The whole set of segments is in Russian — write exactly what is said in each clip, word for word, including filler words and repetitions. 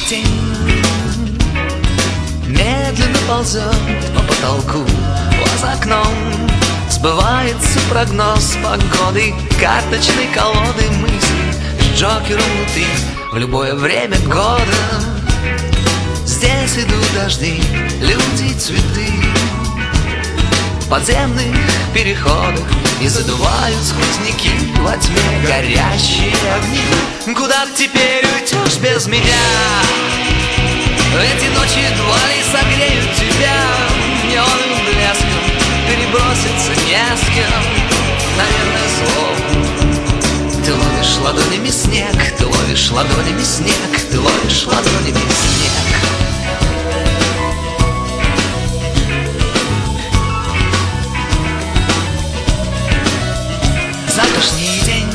тень медленно ползет по потолку. А за окном сбывается прогноз погоды, карточной колоды мыслей с джокером внутри. В любое время года здесь идут дожди, люди, цветы. В подземных переходах и задувают сквозняки, во тьме горящие огни. Куда ты теперь уйдешь без меня? Эти ночи едва ли согреют тебя. Неоновым блеском переброситься не с кем, наверное, слов. Ты ловишь ладонями снег, ты ловишь ладонями снег, ты ловишь ладонями снег. Завтрашний день,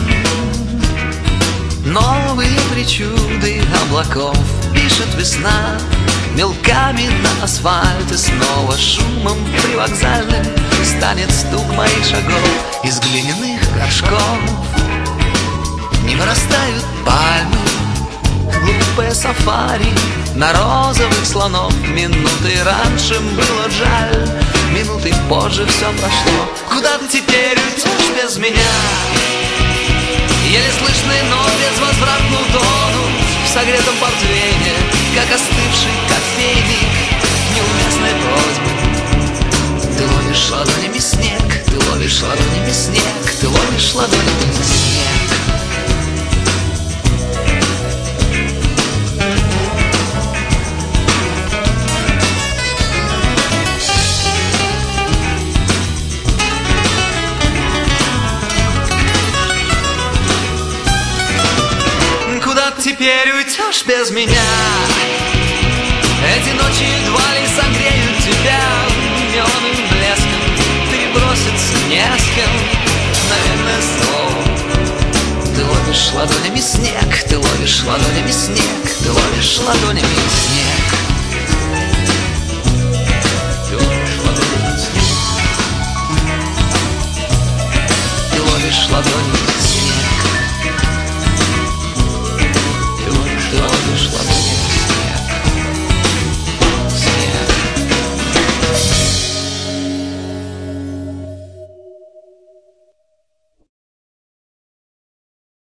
новые причуды облаков. Пишет весна мелками на асфальт, и снова шумом привокзальным станет стук моих шагов из глиняных горшков. Не вырастают пальмы, глупое сафари на розовых слонов. Минуты раньше было жаль, минуты позже все прошло. Куда ты теперь уйдешь без меня? Еле слышный, но безвозвратно утонуть в согретом портвейне, как остывший кофейник неуместной просьбы. Ты ловишь ладонями снег, ты ловишь ладонями снег, ты ловишь ладонями снег. Теперь уйдешь без меня. Эти ночи едва ли согреют тебя. Неоновым блеском переброситься не с кем, наверное, снова. Ты ловишь ладонями снег, ты ловишь ладонями снег, ты ловишь ладонями снег. Ты ловишь ладонями снег, ты ловишь ладонями.